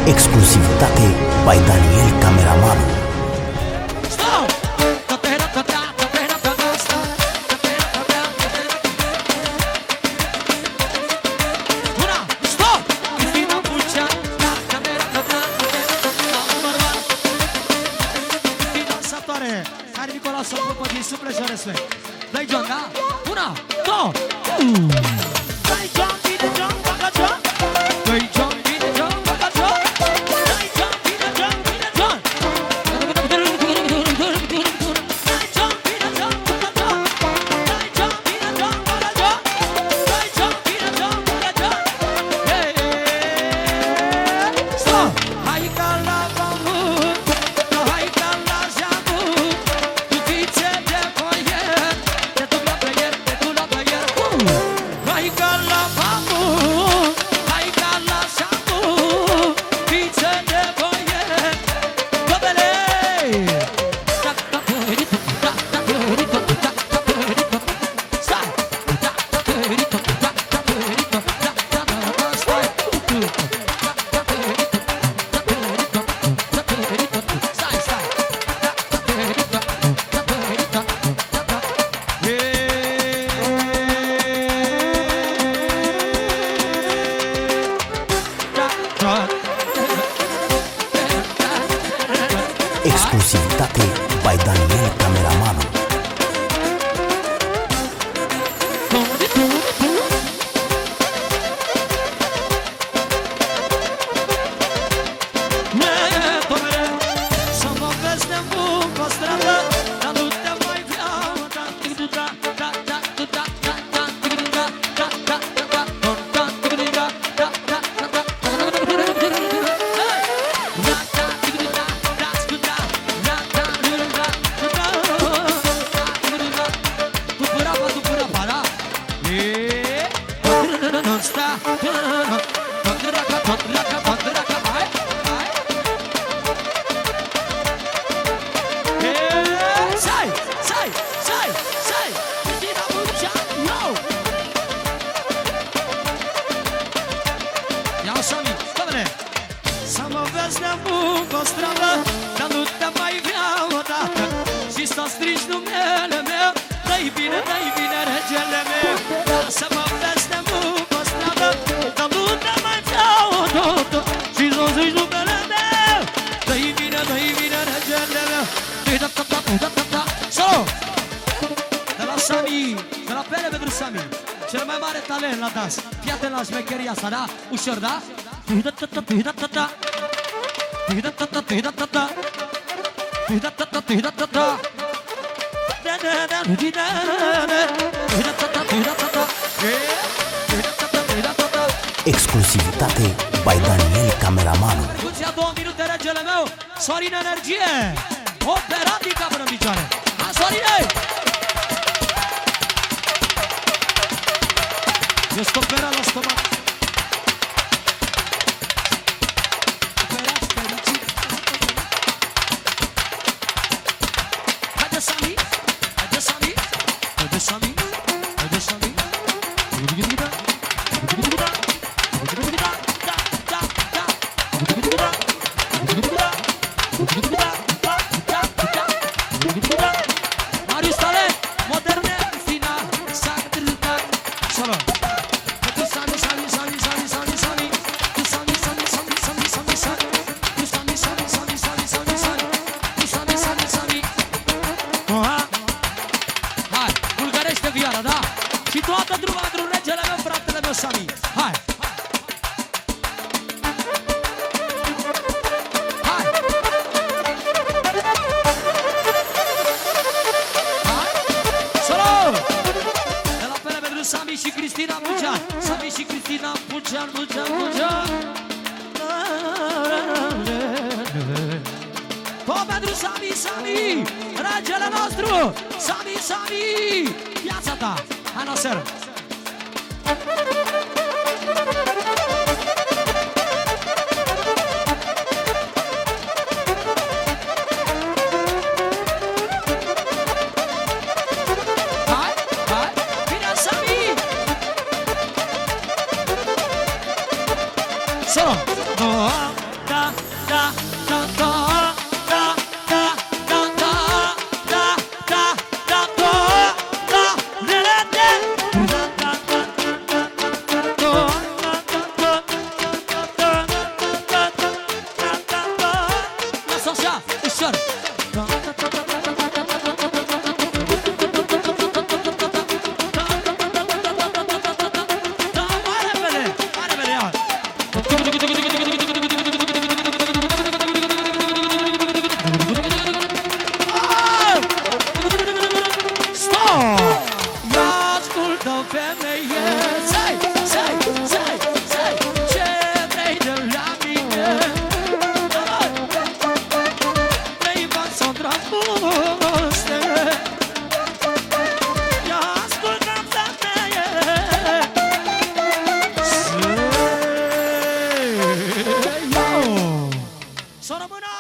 Exclusivitate by Daniel Cameraman. Exclusivitate by Daniel Cameraman. Cel mai mare talent la dans. Fii atent la șmecheria asta, da? Ușor, da? Exclusivitate by Daniel Cameraman. Execuția 2 minute, regele meu. Sorin Energie. Operatica până în picioare. Ha, Sorine! Eu stopera la stomac. Haide, Sami! Haide, Sami! Haide, Sami! Haide, Sami! Marius Talent, moderne, fina, sacrita, solo. Și toată druma într-un regele meu, fratele meu Sami. Hai! Hai! Hai! Solo! De la pele pentru Sami și Cristina Bulcean. Sami și Cristina Bulcean, Bulcean, Bulcean. Tot pentru Sami, Sami! Regele nostru! Sami, Sami! Viața ta! Hai la seară! Hai, hai, vine Sami! So, no, da, Să rămână!